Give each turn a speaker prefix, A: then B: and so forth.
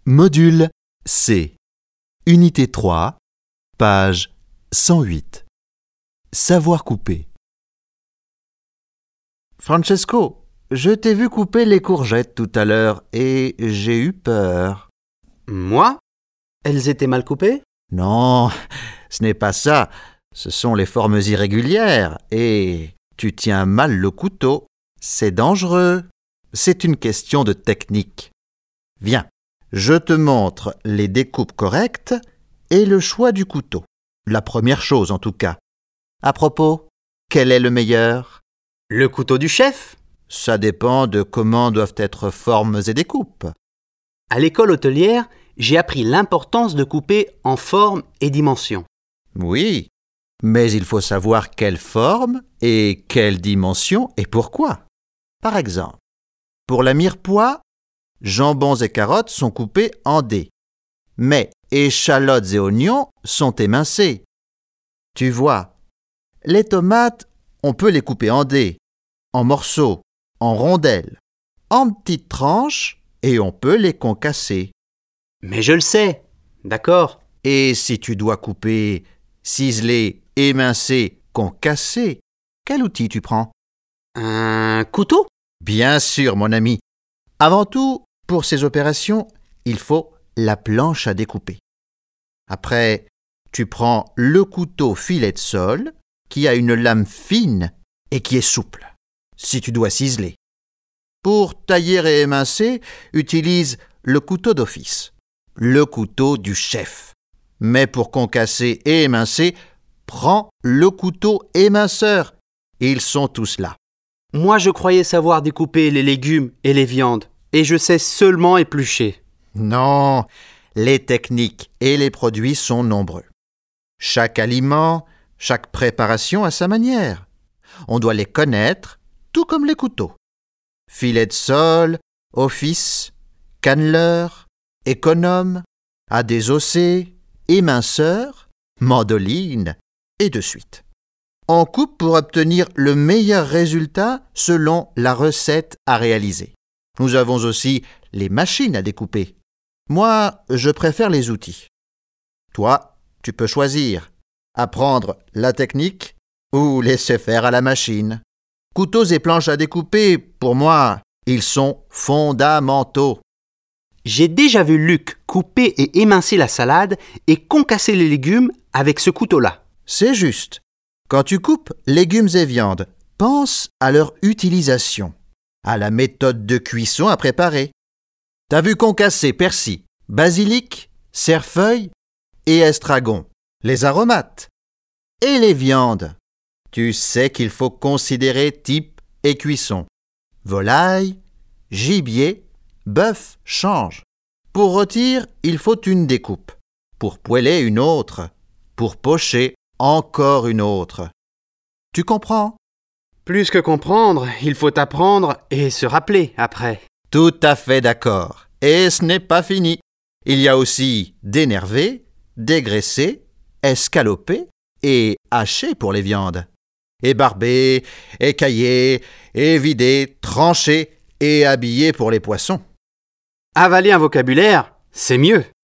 A: Module C. Unité 3, page 108. Savoir couper.
B: Francesco, je t'ai vu couper les courgettes tout à l'heure et j'ai eu peur.
C: Moi? Elles étaient mal coupées?
B: Non, ce n'est pas ça. Ce sont les formes irrégulières et tu tiens mal le couteau. C'est dangereux. C'est une question de technique. Viens, je te montre les découpes correctes et le choix du couteau. La première chose en tout cas. À propos, quel est le meilleur?
C: Le couteau du chef?
B: Ça dépend de comment doivent être formes et découpes.
C: À l'école hôtelière, j'ai appris l'importance de couper en forme et dimension.
B: Oui, mais il faut savoir quelle forme et quelle dimension et pourquoi. Par exemple, pour la mirepoix, jambons et carottes sont coupés en dés, mais échalotes et oignons sont émincés. Tu vois, les tomates, on peut les couper en dés, en morceaux, en rondelles, en petites tranches et on peut les concasser.
C: Mais je le sais, d'accord.
B: Et si tu dois couper, ciseler, émincer, concasser, quel outil tu prends?
C: Un couteau?
B: Bien sûr, mon ami. Avant tout, pour ces opérations, il faut la planche à découper. Après, tu prends le couteau filet de sol qui a une lame fine et qui est souple, si tu dois ciseler. Pour tailler et émincer, utilise le couteau d'office, le couteau du chef. Mais pour concasser et émincer, prends le couteau éminceur. Ils sont tous là.
C: Moi, je croyais savoir découper les légumes et les viandes, et je sais seulement éplucher.
B: Non, les techniques et les produits sont nombreux. Chaque aliment, chaque préparation a sa manière. On doit les connaître, tout comme les couteaux. Filet de sol, office, canneleur, économe, à désossé, éminceur, mandoline, et de suite. On coupe pour obtenir le meilleur résultat selon la recette à réaliser. Nous avons aussi les machines à découper. Moi, je préfère les outils. Toi, tu peux choisir, apprendre la technique ou laisser faire à la machine. Couteaux et planches à découper, pour moi, ils sont fondamentaux.
C: J'ai déjà vu Luc couper et émincer la salade et concasser les légumes avec ce couteau-là.
B: C'est juste. Quand tu coupes légumes et viandes, pense à leur utilisation, à la méthode de cuisson à préparer. T'as vu concasser persil, basilic, cerfeuil et estragon, les aromates. Et les viandes. Tu sais qu'il faut considérer type et cuisson. Volaille, gibier, bœuf, change. Pour rôtir, il faut une découpe. Pour poêler, une autre. Pour pocher, encore une autre. Tu comprends?
C: Plus que comprendre, il faut apprendre et se rappeler après.
B: Tout à fait d'accord. Et ce n'est pas fini. Il y a aussi dénerver, dégraisser, escaloper et hacher pour les viandes. Ébarber, écailler, évider, trancher et habiller pour les poissons.
C: Avaler un vocabulaire, c'est mieux.